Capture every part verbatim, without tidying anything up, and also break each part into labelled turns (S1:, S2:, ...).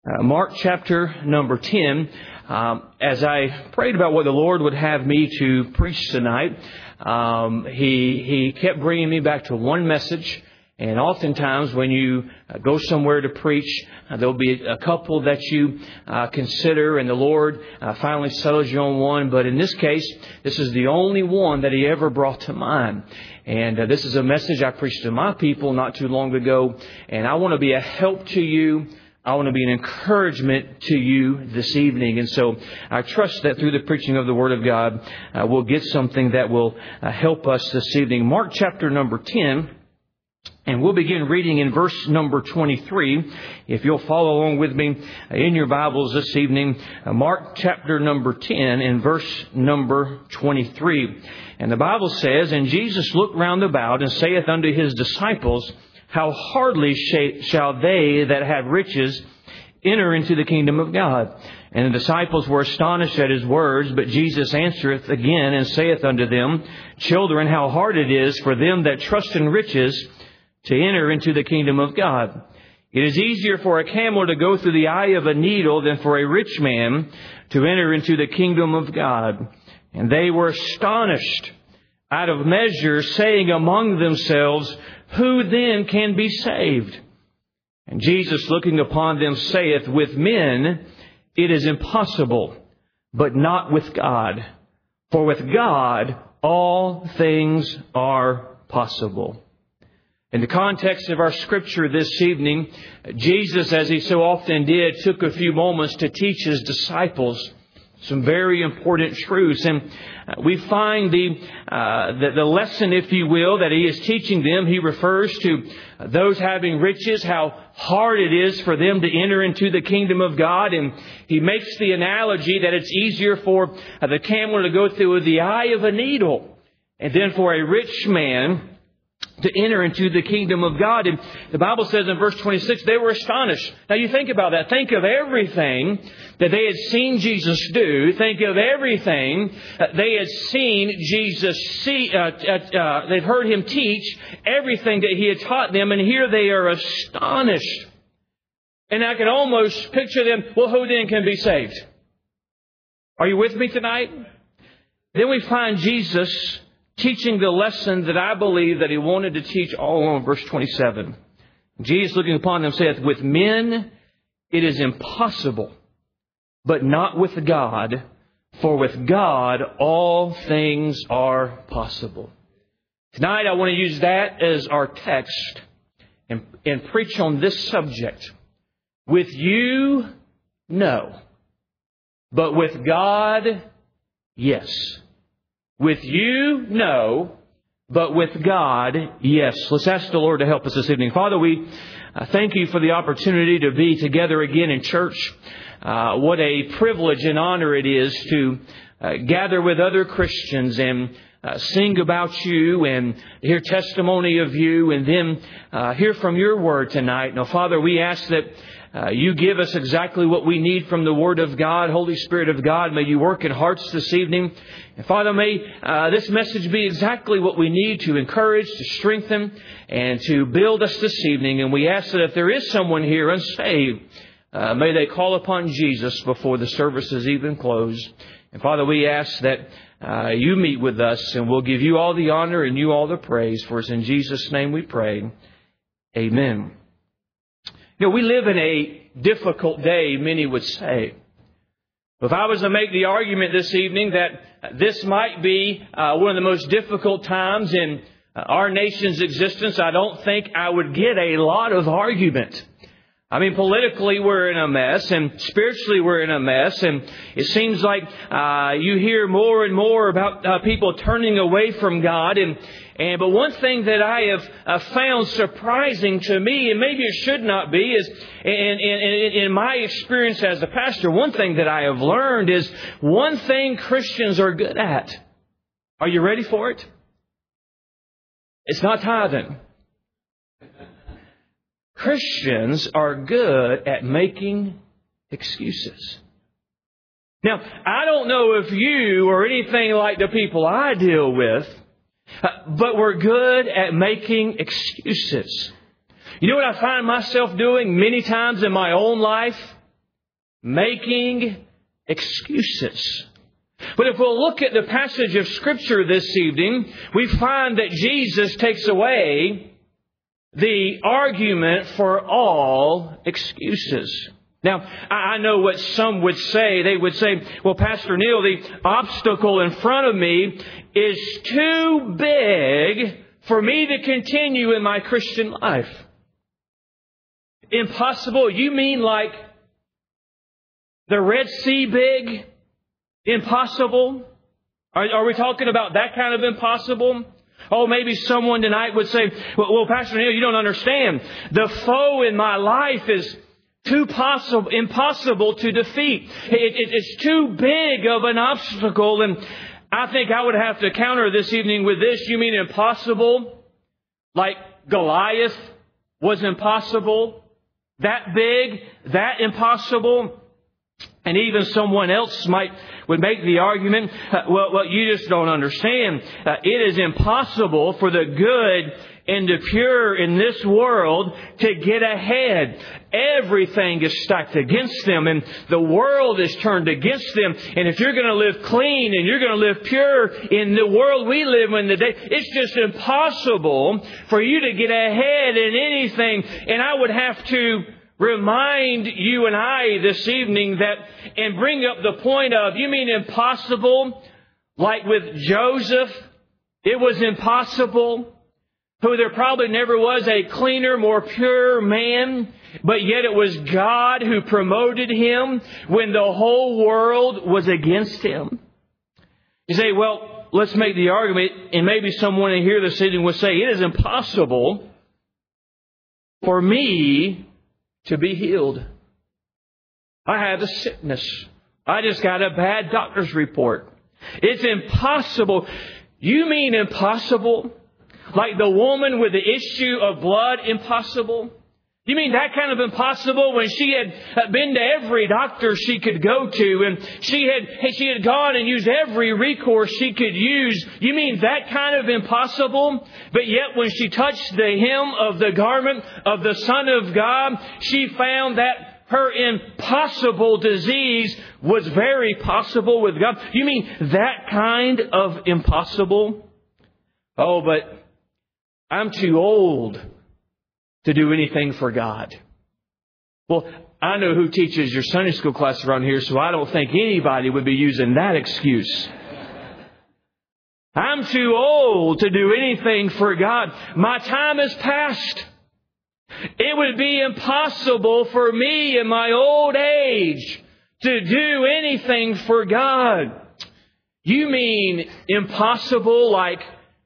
S1: Uh, Mark chapter number ten. Um, as I prayed about what the Lord would have me to preach tonight, um, He He kept bringing me back to one message. And oftentimes when you uh, go somewhere to preach, uh, there'll be a couple that you uh, consider, and the Lord uh, finally settles you on one. But in this case, this is the only one that He ever brought to mind. And uh, this is a message I preached to my people not too long ago. And I want to be a help to you. I want to be an encouragement to you this evening. And so I trust that through the preaching of the Word of God, uh, we'll get something that will uh, help us this evening. Mark chapter number ten. And we'll begin reading in verse number twenty-three. If you'll follow along with me in your Bibles this evening, uh, Mark chapter number ten and verse number twenty-three. And the Bible says, "And Jesus looked round about and saith unto his disciples, How hardly shall they that have riches enter into the kingdom of God? And the disciples were astonished at his words. But Jesus answereth again and saith unto them, Children, how hard it is for them that trust in riches to enter into the kingdom of God. It is easier for a camel to go through the eye of a needle than for a rich man to enter into the kingdom of God. And they were astonished out of measure, saying among themselves, Who then can be saved? And Jesus, looking upon them, saith, With men it is impossible, but not with God. For with God all things are possible." In the context of our scripture this evening, Jesus, as He so often did, took a few moments to teach His disciples some very important truths. And we find the, uh, the the lesson, if you will, that He is teaching them. He refers to those having riches, how hard it is for them to enter into the kingdom of God. And He makes the analogy that it's easier for the camel to go through the eye of a needle, and then for a rich man to enter into the kingdom of God. And the Bible says in verse twenty-six, they were astonished. Now you think about that. Think of everything that they had seen Jesus do. Think of everything they had seen Jesus see. Uh, uh, they've heard Him teach everything that He had taught them. And here they are astonished. And I can almost picture them. Well, who then can be saved? Are you with me tonight? Then we find Jesus teaching the lesson that I believe that He wanted to teach all along, verse twenty-seven. Jesus, looking upon them, saith, With men it is impossible, but not with God, for with God all things are possible. Tonight I want to use that as our text and, and preach on this subject. With you, no. But with God, yes. With you, no, but with God, yes. Let's ask the Lord to help us this evening. Father, we uh, thank You for the opportunity to be together again in church. Uh, what a privilege and honor it is to uh, gather with other Christians and uh, sing about You and hear testimony of You, and then uh, hear from Your word tonight. Now, Father, we ask that Uh, You give us exactly what we need from the Word of God. Holy Spirit of God, may You work in hearts this evening. And Father, may uh, this message be exactly what we need to encourage, to strengthen, and to build us this evening. And we ask that if there is someone here unsaved, uh, may they call upon Jesus before the service is even closed. And Father, we ask that uh, You meet with us, and we'll give You all the honor and You all the praise. For it's in Jesus' name we pray. Amen. You know, we live in a difficult day, many would say. If I was to make the argument this evening that this might be uh, one of the most difficult times in uh, our nation's existence, I don't think I would get a lot of argument. I mean, politically we're in a mess, and spiritually we're in a mess, and it seems like uh, you hear more and more about uh, people turning away from God. And And but one thing that I have uh, found surprising to me, and maybe it should not be, is in, in, in my experience as a pastor, one thing that I have learned is one thing Christians are good at. Are you ready for it? It's not tithing. Christians are good at making excuses. Now, I don't know if you are anything like the people I deal with, but we're good at making excuses. You know what I find myself doing many times in my own life? making excuses. But if we'll look at the passage of Scripture this evening, we find that Jesus takes away the argument for all excuses. Now, I know what some would say. They would say, well, Pastor Neil, the obstacle in front of me is too big for me to continue in my Christian life. Impossible? You mean like the Red Sea big? Impossible? Are, are we talking about that kind of impossible? Oh, maybe someone tonight would say, well, well, Pastor Neil, you don't understand. The foe in my life is too possible, impossible to defeat. It, it, it's too big of an obstacle. And I think I would have to counter this evening with this. You mean impossible? Like Goliath was impossible? That big? That impossible? And even someone else might would make the argument, uh, well, well, you just don't understand. Uh, it is impossible for the good and the pure in this world to get ahead. Everything is stacked against them, and the world is turned against them. And if you're going to live clean and you're going to live pure in the world we live in today, it's just impossible for you to get ahead in anything. And I would have to remind you and I this evening that, and bring up the point of, you mean impossible? Like with Joseph, it was impossible. Who there probably never was a cleaner, more pure man, but yet it was God who promoted him when the whole world was against him. You say, well, let's make the argument, and maybe someone in here this evening would say, it is impossible for me to be healed. I have a sickness. I just got a bad doctor's report. It's impossible. You mean impossible? Like the woman with the issue of blood, impossible? You mean that kind of impossible when she had been to every doctor she could go to, and she had she had gone and used every recourse she could use? You mean that kind of impossible? But yet when she touched the hem of the garment of the Son of God, she found that her impossible disease was very possible with God. You mean that kind of impossible? Oh, but I'm too old to do anything for God. Well, I know who teaches your Sunday school class around here, so I don't think anybody would be using that excuse. I'm too old to do anything for God. My time is past. It would be impossible for me in my old age to do anything for God. You mean impossible like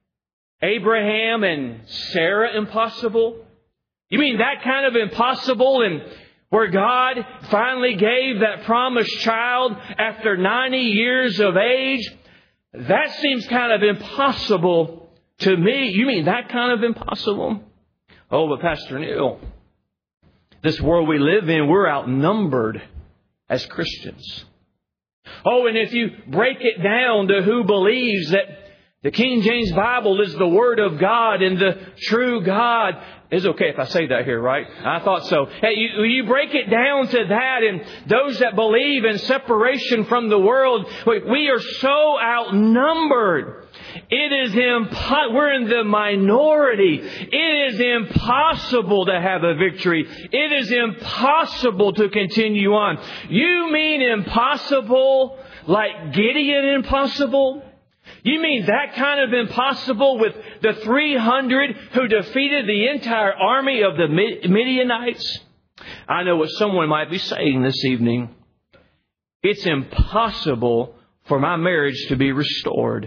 S1: Abraham and Sarah impossible? You mean that kind of impossible, and where God finally gave that promised child after ninety years of age? That seems kind of impossible to me. You mean that kind of impossible? Oh, but Pastor Neil, this world we live in, we're outnumbered as Christians. Oh, and if you break it down to who believes that the King James Bible is the Word of God and the true God. It's okay if I say that here, right? I thought so. Hey, you, you break it down to that, and those that believe in separation from the world, we are so outnumbered. It is impo- we're in the minority. It is impossible to have a victory. It is impossible to continue on. You mean impossible like Gideon impossible? You mean that kind of impossible with the three hundred who defeated the entire army of the Midianites? I know what someone might be saying this evening. It's impossible for my marriage to be restored.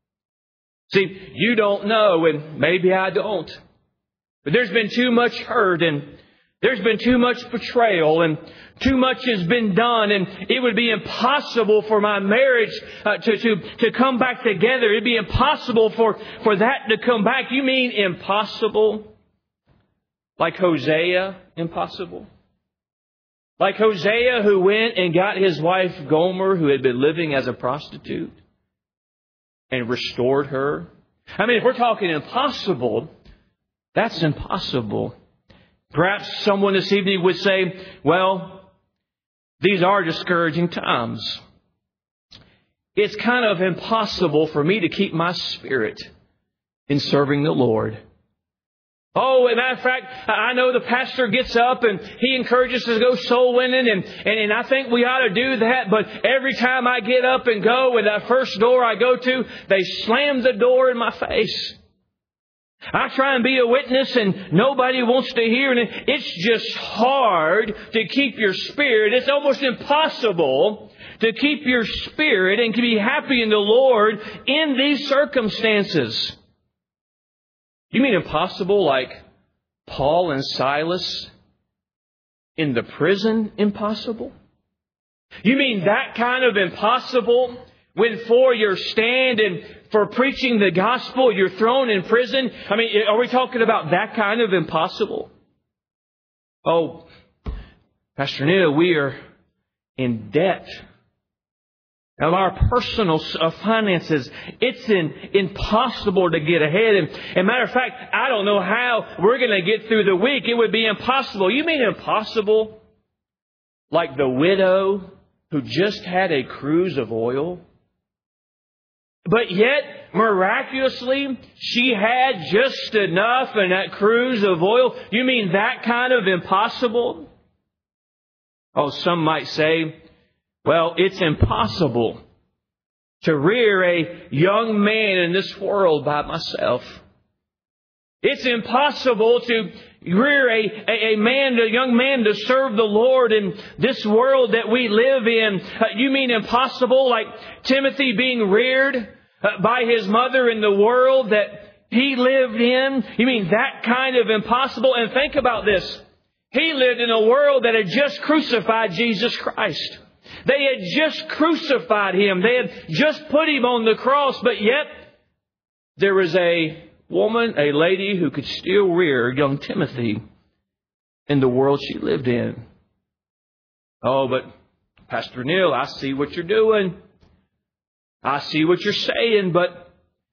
S1: See, you don't know, and maybe I don't. But there's been too much hurt, and there's been too much betrayal, and too much has been done, and it would be impossible for my marriage uh, to, to, to come back together. It'd be impossible for, for that to come back. You mean impossible? Like Hosea, impossible? Like Hosea, who went and got his wife Gomer, who had been living as a prostitute, and restored her? I mean, if we're talking impossible, that's impossible. Perhaps someone this evening would say, well, These are discouraging times. It's kind of impossible for me to keep my spirit in serving the Lord. Oh, as a matter of fact, I know the pastor gets up and he encourages us to go soul winning, and, and, and I think we ought to do that. But every time I get up and go, and that first door I go to, they slam the door in my face. I try and be a witness and nobody wants to hear it. It's just hard to keep your spirit. It's almost impossible to keep your spirit and to be happy in the Lord in these circumstances. You mean impossible like Paul and Silas in the prison impossible? You mean that kind of impossible when for your stand and for preaching the gospel you're thrown in prison? I mean, are we talking about that kind of impossible? Oh, Pastor Neil, we are in debt. Of our personal finances, it's in, impossible to get ahead. And, and matter of fact, I don't know how we're going to get through the week. It would be impossible. You mean impossible? Like the widow who just had a cruse of oil? But yet, miraculously, she had just enough in that cruse of oil. You mean that kind of impossible? Oh, some might say, well, it's impossible to rear a young man in this world by myself. It's impossible to rear a, a, a man, a young man to serve the Lord in this world that we live in. Uh, you mean impossible like Timothy being reared uh, by his mother in the world that he lived in? You mean that kind of impossible? And think about this. He lived in a world that had just crucified Jesus Christ. They had just crucified Him. They had just put Him on the cross. But yet, there was a woman, a lady who could still rear young Timothy in the world she lived in. Oh, but Pastor Neil, I see what you're doing. I see what you're saying, but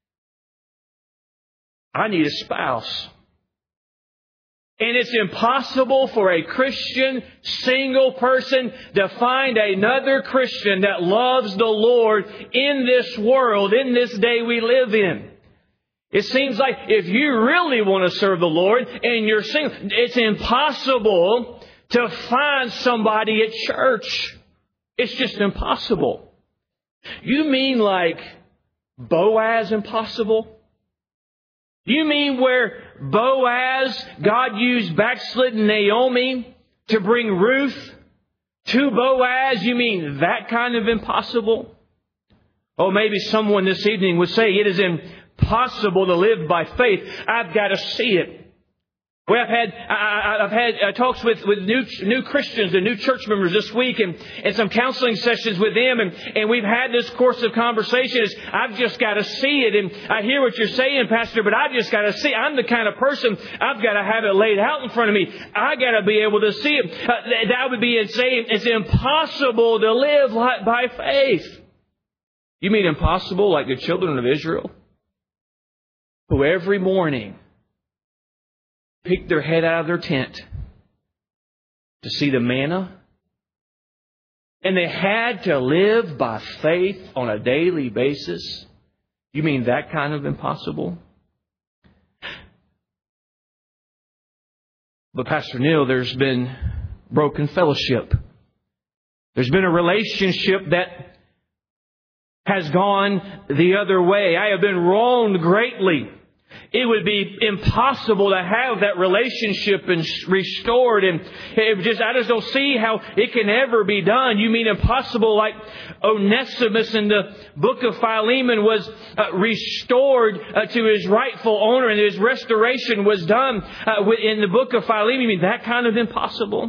S1: I need a spouse. And it's impossible for a Christian single person to find another Christian that loves the Lord in this world, in this day we live in. It seems like if you really want to serve the Lord and you're single, it's impossible to find somebody at church. It's just impossible. You mean like Boaz impossible? You mean where Boaz, God used backslidden Naomi to bring Ruth to Boaz? You mean that kind of impossible? Oh, maybe someone this evening would say it is impossible to live by faith. I've got to see it. Well, I've had I, I've had uh, talks with, with new new Christians and new church members this week, and, and some counseling sessions with them, and, and we've had this course of conversations. I've just got to see it, and I hear what you're saying, Pastor, but I've just got to see. I'm the kind of person I've got to have it laid out in front of me. I got to be able to see it. Uh, that would be saying it's impossible to live like, by faith. You mean impossible like the children of Israel, who every morning peeked their head out of their tent to see the manna. And they had to live by faith on a daily basis. You mean that kind of impossible? But Pastor Neil, there's been broken fellowship. There's been a relationship that has gone the other way. I have been wronged greatly. It would be impossible to have that relationship restored. And it just, I just don't see how it can ever be done. You mean impossible like Onesimus in the book of Philemon was uh, restored uh, to his rightful owner, and his restoration was done uh, in the book of Philemon. You mean that kind of impossible?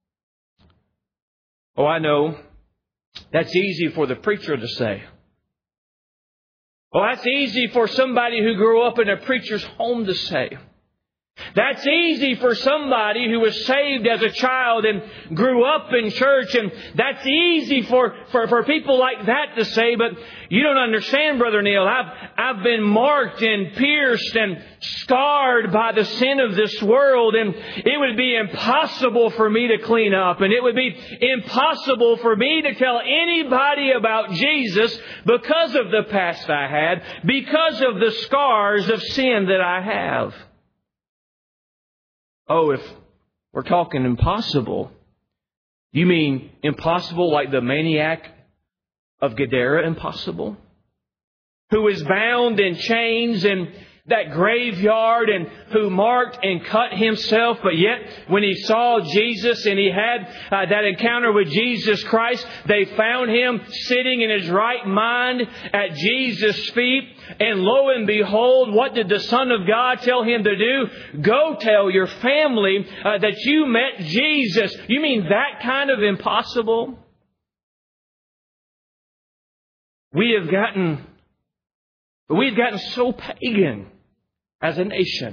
S1: Oh, I know. That's easy for the preacher to say. Well, that's easy for somebody who grew up in a preacher's home to say. That's easy for somebody who was saved as a child and grew up in church, and that's easy for, for, for people like that to say, but you don't understand, Brother Neil. I've, I've been marked and pierced and scarred by the sin of this world, and it would be impossible for me to clean up, and it would be impossible for me to tell anybody about Jesus because of the past I had, because of the scars of sin that I have. Oh, if we're talking impossible, you mean impossible like the maniac of Gadara impossible? Who is bound in chains in that graveyard and who marked and cut himself, but yet when he saw Jesus and he had uh, that encounter with Jesus Christ, they found him sitting in his right mind at Jesus' feet. And lo and behold, what did the Son of God tell him to do? Go tell your family uh, that you met Jesus. You mean that kind of impossible? We have gotten, we've gotten so pagan as a nation.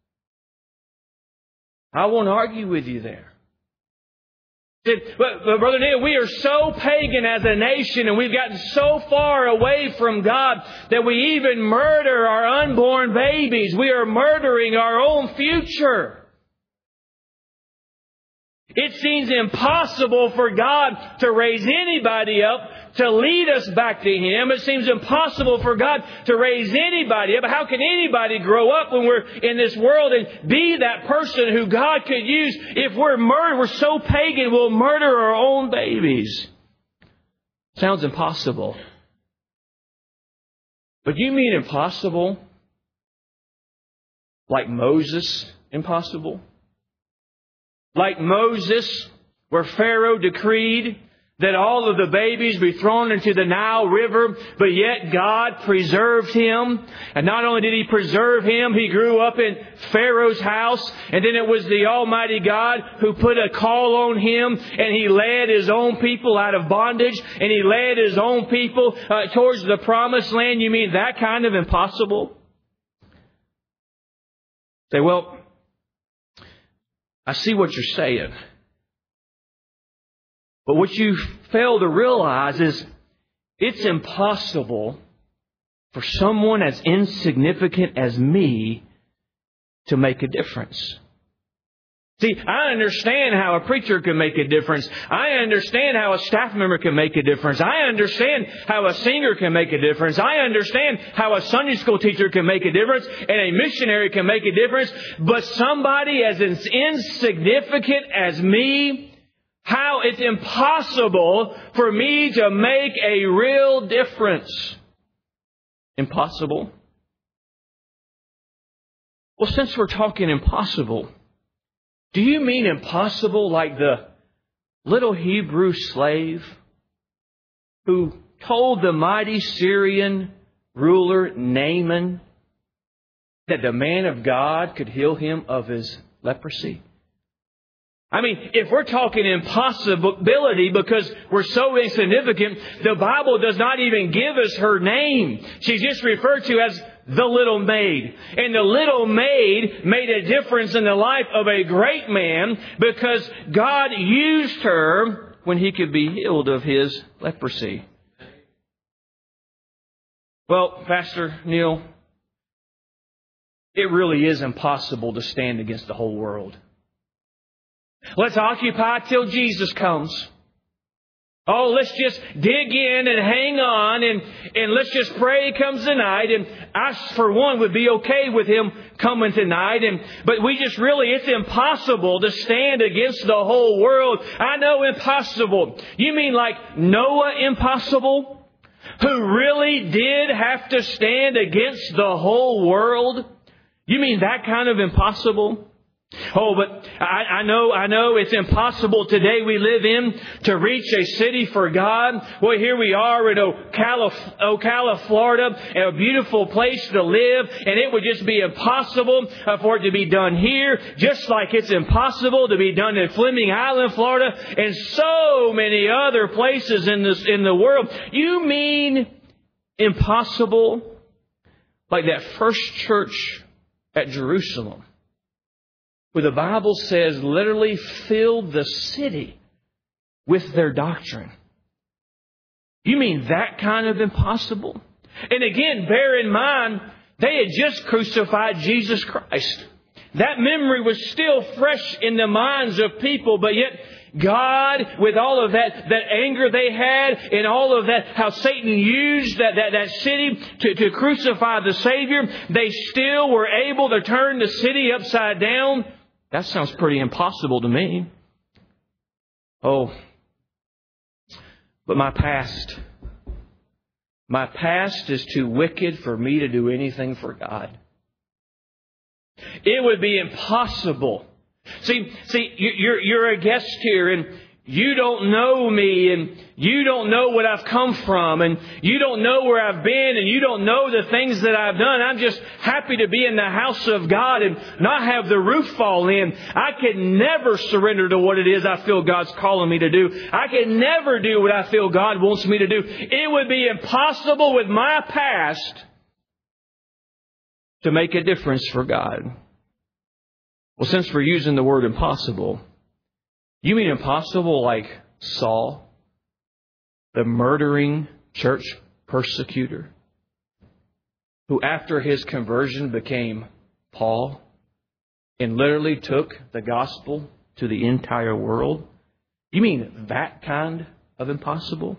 S1: I won't argue with you there. But, but Brother Neil, we are so pagan as a nation, and we've gotten so far away from God that we even murder our unborn babies. We are murdering our own future. It seems impossible for God to raise anybody up to lead us back to Him. It seems impossible for God to raise anybody up. How can anybody grow up when we're in this world and be that person who God could use? If we're murdered, we're so pagan, we'll murder our own babies. Sounds impossible. But you mean impossible? Like Moses, impossible? Like Moses, where Pharaoh decreed that all of the babies be thrown into the Nile River, but yet God preserved him. And not only did He preserve him, he grew up in Pharaoh's house. And then it was the Almighty God who put a call on him, and He led His own people out of bondage, and He led His own people uh, towards the promised land. You mean that kind of impossible? Say, well, I see what you're saying. But what you fail to realize is it's impossible for someone as insignificant as me to make a difference. See, I understand how a preacher can make a difference. I understand how a staff member can make a difference. I understand how a singer can make a difference. I understand how a Sunday school teacher can make a difference and a missionary can make a difference. But somebody as insignificant as me, how it's impossible for me to make a real difference. Impossible? Well, since we're talking impossible, do you mean impossible like the little Hebrew slave who told the mighty Syrian ruler Naaman that the man of God could heal him of his leprosy? I mean, if we're talking impossibility because we're so insignificant, the Bible does not even give us her name. She's just referred to as the little maid. And the little maid made a difference in the life of a great man because God used her when he could be healed of his leprosy. Well, Pastor Neil, it really is impossible to stand against the whole world. Let's occupy till Jesus comes. Oh, let's just dig in and hang on and, and let's just pray He comes tonight. And I, for one, would be okay with Him coming tonight. And but we just really, it's impossible to stand against the whole world. I know impossible. You mean like Noah impossible? Who really did have to stand against the whole world? You mean that kind of impossible? Oh, but I, I know, I know it's impossible today we live in to reach a city for God. Well, here we are in Ocala, Ocala, Florida, a beautiful place to live, and it would just be impossible for it to be done here, just like it's impossible to be done in Fleming Island, Florida, and so many other places in this in the world. You mean impossible like that first church at Jerusalem? who the Bible says literally filled the city with their doctrine. You mean that kind of impossible? And again, bear in mind, they had just crucified Jesus Christ. That memory was still fresh in the minds of people, but yet God, with all of that, that anger they had and all of that, how Satan used that, that, that city to, to crucify the Savior, they still were able to turn the city upside down. That sounds pretty impossible to me. Oh, but my past, my past is too wicked for me to do anything for God. It would be impossible. See, see, you're, you're a guest here and you don't know me and you don't know what I've come from and you don't know where I've been and you don't know the things that I've done. I'm just happy to be in the house of God and not have the roof fall in. I can never surrender to what it is I feel God's calling me to do. I can never do what I feel God wants me to do. It would be impossible with my past to make a difference for God. Well, since we're using the word impossible, you mean impossible like Saul, the murdering church persecutor, who after his conversion became Paul and literally took the gospel to the entire world? You mean that kind of impossible?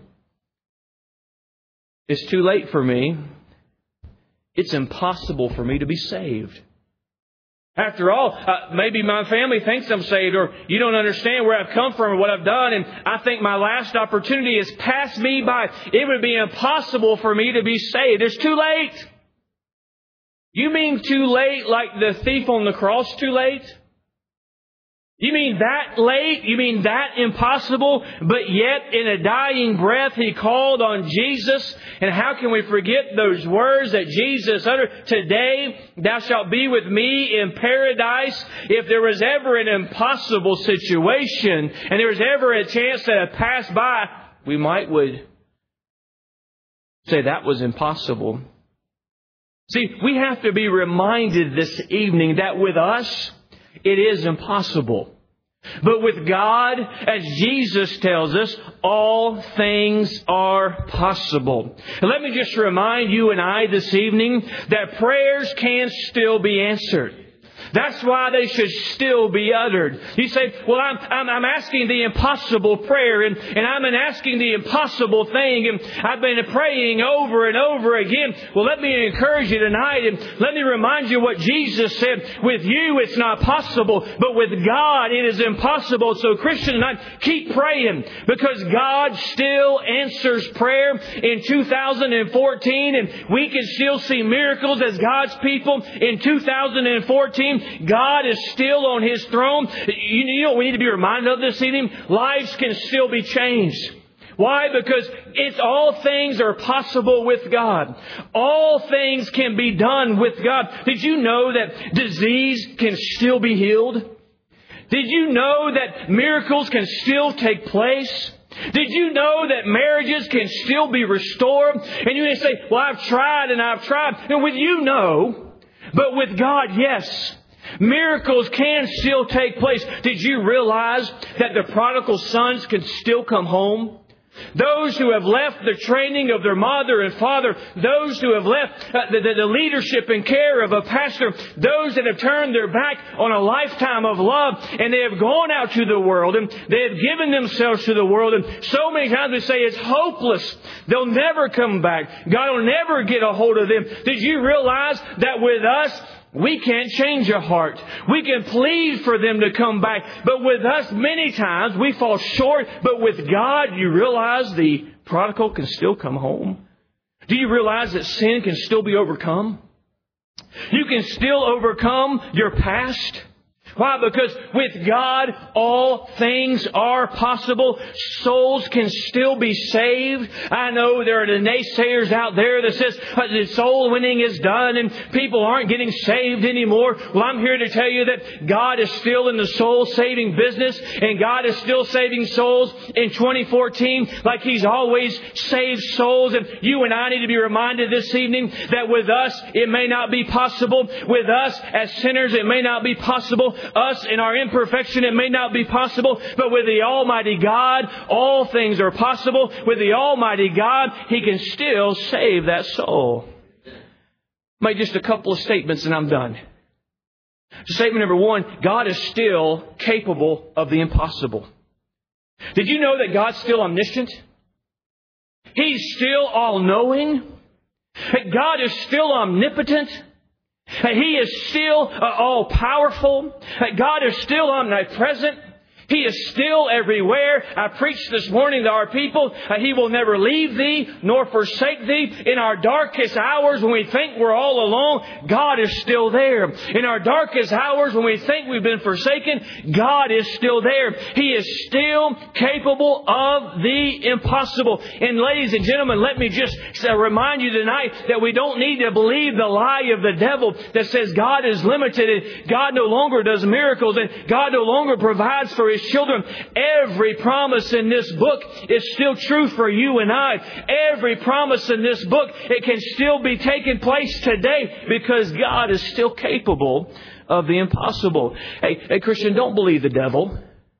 S1: It's too late for me. It's impossible for me to be saved. After all, uh, maybe my family thinks I'm saved, or you don't understand where I've come from or what I've done, and I think my last opportunity has passed me by. It would be impossible for me to be saved. It's too late. You mean too late like the thief on the cross too late? You mean that late? You mean that impossible? But yet in a dying breath He called on Jesus. And how can we forget those words that Jesus uttered? Today thou shalt be with me in paradise. If there was ever an impossible situation and there was ever a chance that had passed by, we might would say that was impossible. See, we have to be reminded this evening that with us, it is impossible. But with God, as Jesus tells us, all things are possible. And let me just remind you and I this evening that prayers can still be answered. That's why they should still be uttered. You say, well, I'm, I'm, I'm asking the impossible prayer and, and I'm asking the impossible thing and I've been praying over and over again. Well, let me encourage you tonight and let me remind you what Jesus said. With you, it's not possible, but with God, it is impossible. So Christian tonight, keep praying because God still answers prayer in two thousand fourteen and we can still see miracles as God's people in two thousand fourteen. God is still on His throne. You know what we need to be reminded of this evening? Lives can still be changed. Why? Because it's all things are possible with God. All things can be done with God. Did you know that disease can still be healed? Did you know that miracles can still take place? Did you know that marriages can still be restored? And you may say, well, I've tried and I've tried. And with you, no. But with God, yes. Miracles can still take place. Did you realize that the prodigal sons can still come home? Those who have left the training of their mother and father, those who have left uh, the, the, the leadership and care of a pastor, those that have turned their back on a lifetime of love and they have gone out to the world and they have given themselves to the world. And so many times we say it's hopeless. They'll never come back. God will never get a hold of them. Did you realize that with us, we can't change a heart. We can plead for them to come back. But with us, many times, we fall short. But with God, you realize the prodigal can still come home. Do you realize that sin can still be overcome? You can still overcome your past. Why? Because with God, all things are possible. Souls can still be saved. I know there are the naysayers out there that says the soul winning is done and people aren't getting saved anymore. Well, I'm here to tell you that God is still in the soul saving business and God is still saving souls in twenty fourteen like He's always saved souls. And you and I need to be reminded this evening that with us, it may not be possible. With us as sinners, it may not be possible. Us in our imperfection, it may not be possible, but with the Almighty God, all things are possible. With the Almighty God, He can still save that soul. Make just a couple of statements and I'm done. Statement number one, God is still capable of the impossible. Did you know that God's still omniscient? He's still all-knowing. That God is still omnipotent. That He is still uh, all-powerful. That God is still omnipresent. He is still everywhere. I preached this morning to our people, uh, He will never leave thee nor forsake thee. In our darkest hours when we think we're all alone, God is still there. In our darkest hours when we think we've been forsaken, God is still there. He is still capable of the impossible. And ladies and gentlemen, let me just remind you tonight that we don't need to believe the lie of the devil that says God is limited and God no longer does miracles and God no longer provides for His children. Every promise in this book is still true for you and I. Every promise in this book, it can still be taking place today because God is still capable of the impossible. Hey, hey Christian, don't believe the devil.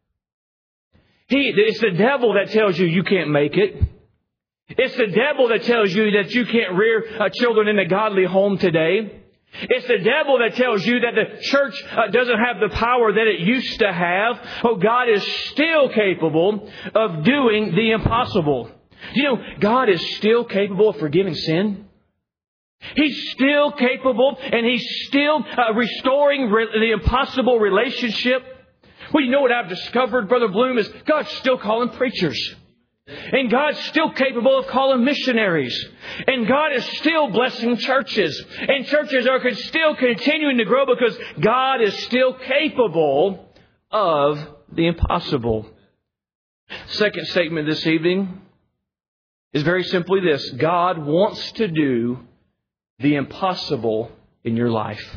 S1: He, it's the devil that tells you you can't make it. It's the devil that tells you that you can't rear uh, children in a godly home today. It's the devil that tells you that the church uh, doesn't have the power that it used to have. Oh, God is still capable of doing the impossible. You know, God is still capable of forgiving sin. He's still capable and He's still uh, restoring re- the impossible relationship. Well, you know what I've discovered, Brother Bloom, is God's still calling preachers. And God's still capable of calling missionaries. And God is still blessing churches. And churches are still continuing to grow because God is still capable of the impossible. Second statement this evening is very simply this. God wants to do the impossible in your life.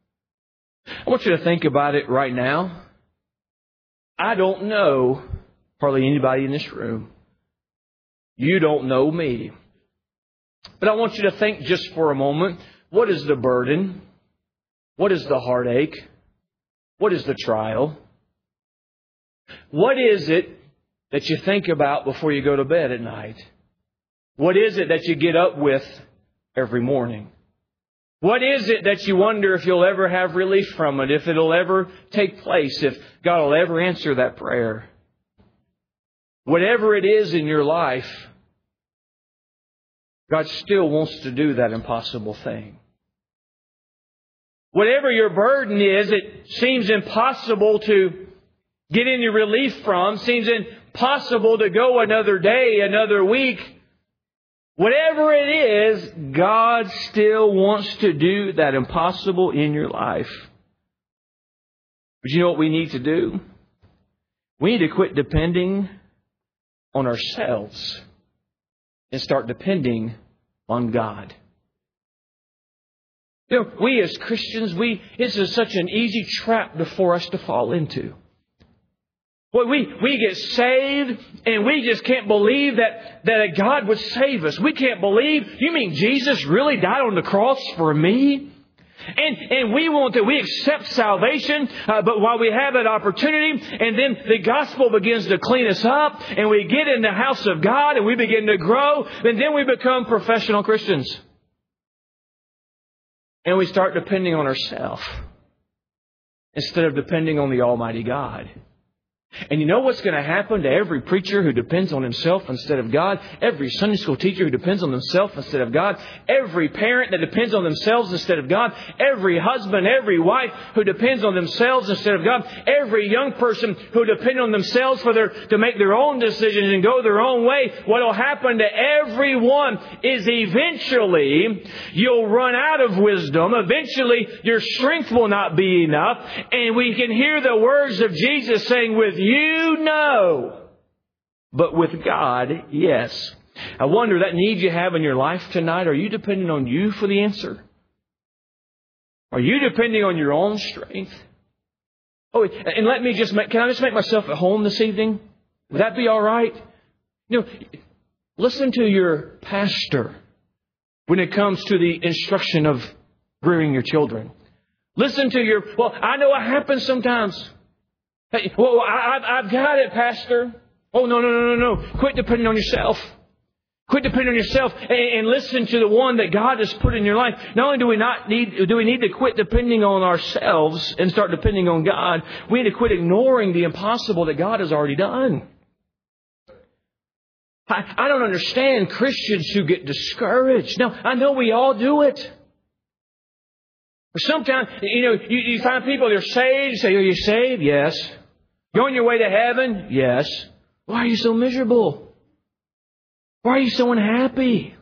S1: I want you to think about it right now. I don't know hardly anybody in this room. You don't know me. But I want you to think just for a moment, what is the burden? What is the heartache? What is the trial? What is it that you think about before you go to bed at night? What is it that you get up with every morning? What is it that you wonder if you'll ever have relief from it, if it'll ever take place, if God will ever answer that prayer? Whatever it is in your life, God still wants to do that impossible thing. Whatever your burden is, it seems impossible to get any relief from, seems impossible to go another day, another week. Whatever it is, God still wants to do that impossible in your life. But you know what we need to do? We need to quit depending on ourselves and start depending on God. You know, we as Christians, we this is such an easy trap for us to fall into. Well, we, we get saved and we just can't believe that, that God would save us. We can't believe, you mean Jesus really died on the cross for me? And and we want to, we accept salvation, uh, but while we have that opportunity, and then the gospel begins to clean us up, and we get in the house of God, and we begin to grow, and then we become professional Christians. And we start depending on ourselves instead of depending on the Almighty God. And you know what's going to happen to every preacher who depends on himself instead of God? Every Sunday school teacher who depends on themselves instead of God? Every parent that depends on themselves instead of God? Every husband, every wife who depends on themselves instead of God? Every young person who depends on themselves for their to make their own decisions and go their own way? What will happen to everyone is eventually you'll run out of wisdom. Eventually your strength will not be enough. And we can hear the words of Jesus saying, with you, no. But with God, yes. I wonder, that need you have in your life tonight, are you depending on you for the answer? Are you depending on your own strength? Oh, and let me just make, can I just make myself at home this evening? Would that be all right? You know, listen to your pastor when it comes to the instruction of rearing your children. Listen to your, well, I know it happens sometimes. Hey, well, I, I've, I've got it, Pastor. Oh, no, no, no, no, no. Quit depending on yourself. Quit depending on yourself and, and listen to the one that God has put in your life. Not only do we not need, do we need to quit depending on ourselves and start depending on God, we need to quit ignoring the impossible that God has already done. I, I don't understand Christians who get discouraged. Now, I know we all do it. But sometimes, you know, you, you find people, they're saved. You say, are you saved? Yes. You're on your way to heaven? Yes. Why are you so miserable? Why are you so unhappy?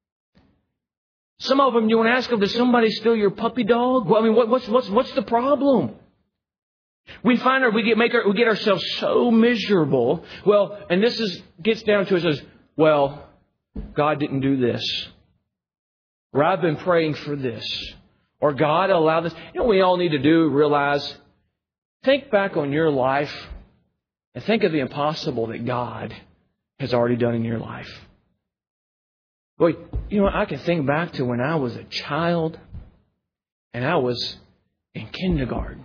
S1: Some of them, you want to ask them, does somebody steal your puppy dog? Well, I mean, what, what's what's what's the problem? We find our, we get make our, we get ourselves so miserable. Well, and this is gets down to it says, well, God didn't do this, or I've been praying for this, or God allowed this. You know what we all need to do? Realize, think back on your life, and think of the impossible that God has already done in your life. Boy, you know, I can think back to when I was a child and I was in kindergarten.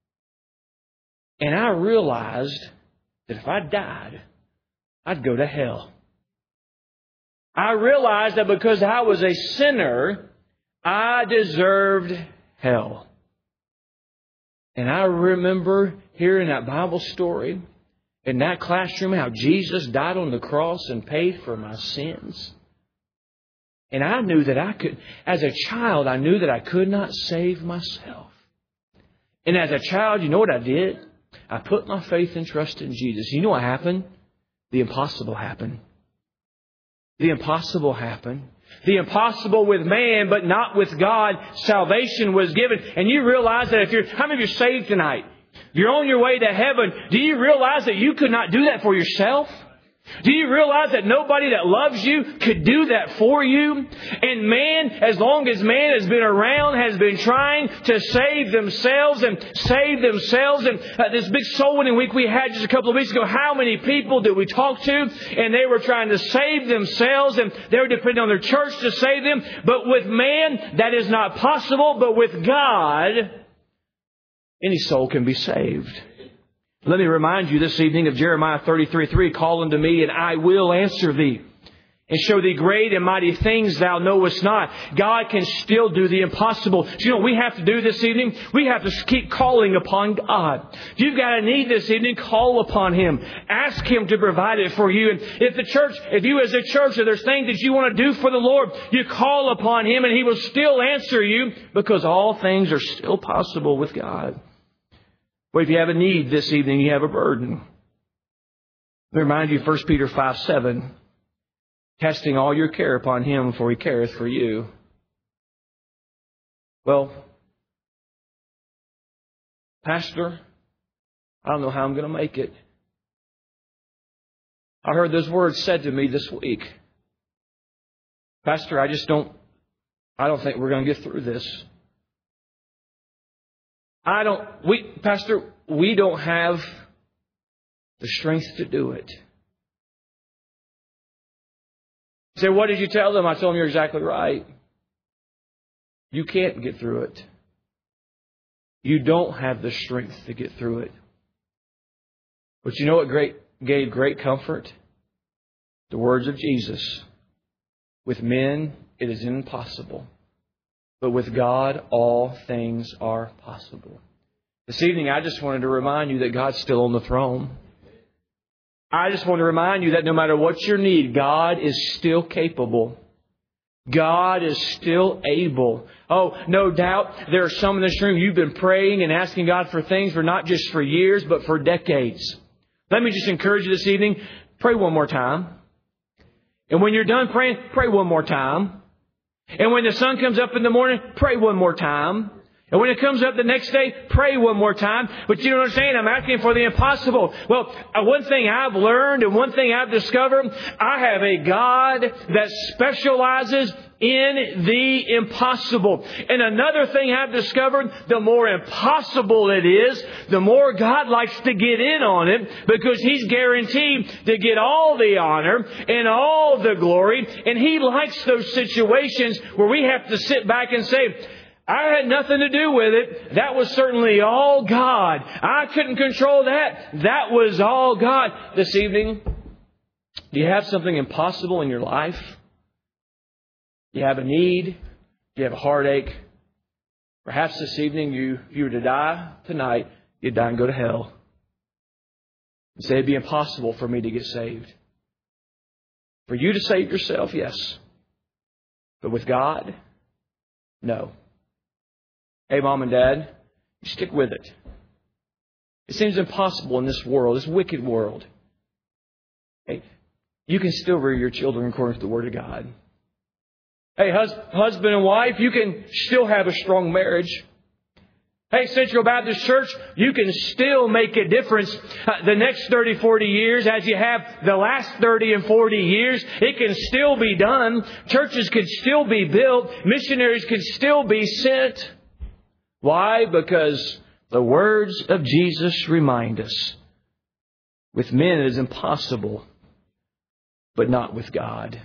S1: And I realized that if I died, I'd go to hell. I realized that because I was a sinner, I deserved hell. And I remember hearing that Bible story in that classroom, how Jesus died on the cross and paid for my sins. And I knew that I could, as a child, I knew that I could not save myself. And as a child, you know what I did? I put my faith and trust in Jesus. You know what happened? The impossible happened. The impossible happened. The impossible with man, but not with God. Salvation was given. And you realize that if you're, how many of you are saved tonight? You're on your way to heaven. Do you realize that you could not do that for yourself? Do you realize that nobody that loves you could do that for you? And man, as long as man has been around, has been trying to save themselves and save themselves. And uh, this big soul winning week we had just a couple of weeks ago, how many people did we talk to? And they were trying to save themselves and they were depending on their church to save them. But with man, that is not possible. But with God, any soul can be saved. Let me remind you this evening of Jeremiah thirty-three three, call unto me and I will answer thee and show thee great and mighty things thou knowest not. God can still do the impossible. Do you know what we have to do this evening? We have to keep calling upon God. If you've got a need this evening, call upon Him. Ask Him to provide it for you. And if the church, if you as a church, if there's things that you want to do for the Lord, you call upon Him and He will still answer you because all things are still possible with God. Well, if you have a need this evening, you have a burden. Let me remind you, First Peter five seven, casting all your care upon Him, for He careth for you. Well, Pastor, I don't know how I'm going to make it. I heard those words said to me this week. Pastor, I just don't, I don't think we're going to get through this. I don't, we, Pastor, we don't have the strength to do it. You say, what did you tell them? I told them, you're exactly right. You can't get through it. You don't have the strength to get through it. But you know what great, gave great comfort? The words of Jesus. With men, it is impossible. But with God, all things are possible. This evening, I just wanted to remind you that God's still on the throne. I just want to remind you that no matter what your need, God is still capable. God is still able. Oh, no doubt there are some in this room, you've been praying and asking God for things for not just for years, but for decades. Let me just encourage you this evening, pray one more time. And when you're done praying, pray one more time. And when the sun comes up in the morning, pray one more time. And when it comes up the next day, pray one more time. But you know what I'm saying? I'm asking for the impossible. Well, one thing I've learned and one thing I've discovered, I have a God that specializes in the impossible. And another thing I've discovered, the more impossible it is, the more God likes to get in on it because He's guaranteed to get all the honor and all the glory. And He likes those situations where we have to sit back and say, I had nothing to do with it. That was certainly all God. I couldn't control that. That was all God. This evening, do you have something impossible in your life? Do you have a need? Do you have a heartache? Perhaps this evening, you, if you were to die tonight, you'd die and go to hell. You say it'd be impossible for me to get saved. For you to save yourself, yes. But with God, no. Hey, Mom and Dad, you stick with it. It seems impossible in this world, this wicked world. Hey, you can still rear your children according to the Word of God. Hey, hus- husband and wife, you can still have a strong marriage. Hey, Central Baptist Church, you can still make a difference uh, the next thirty, forty years as you have the last thirty and forty years. It can still be done. Churches can still be built. Missionaries can still be sent. Why? Because the words of Jesus remind us, with men it is impossible, but not with God.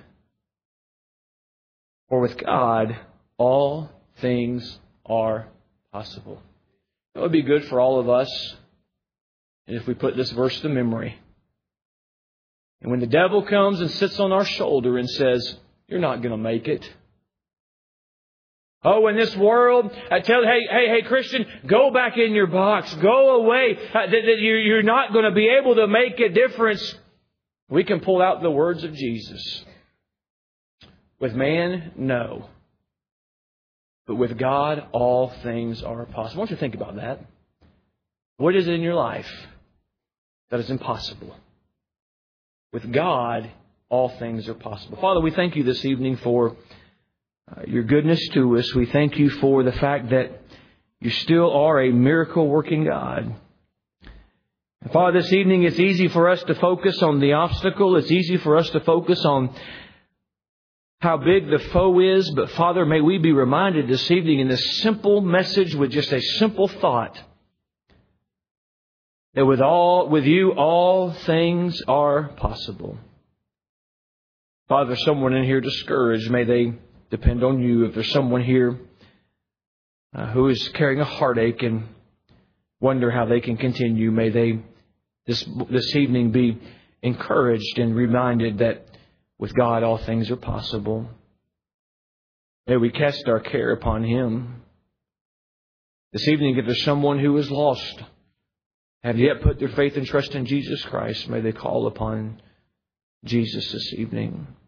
S1: For with God, all things are possible. It would be good for all of us if we put this verse to memory. And when the devil comes and sits on our shoulder and says, you're not going to make it. Oh, in this world, I tell you, hey, hey, hey, Christian, go back in your box. Go away. You're not going to be able to make a difference. We can pull out the words of Jesus. With man, no. But with God, all things are possible. I want you to think about that. What is it in your life that is impossible? With God, all things are possible. Father, we thank you this evening for uh, your goodness to us. We thank you for the fact that you still are a miracle-working God. And Father, this evening it's easy for us to focus on the obstacle. It's easy for us to focus on how big the foe is. But Father, may we be reminded this evening in this simple message with just a simple thought that with all, with you, all things are possible. Father, if there's someone in here discouraged, may they depend on you. If there's someone here uh, who is carrying a heartache and wonder how they can continue, may they this this evening be encouraged and reminded that with God, all things are possible. May we cast our care upon Him. This evening, if there's someone who is lost, have yet put their faith and trust in Jesus Christ, may they call upon Jesus this evening.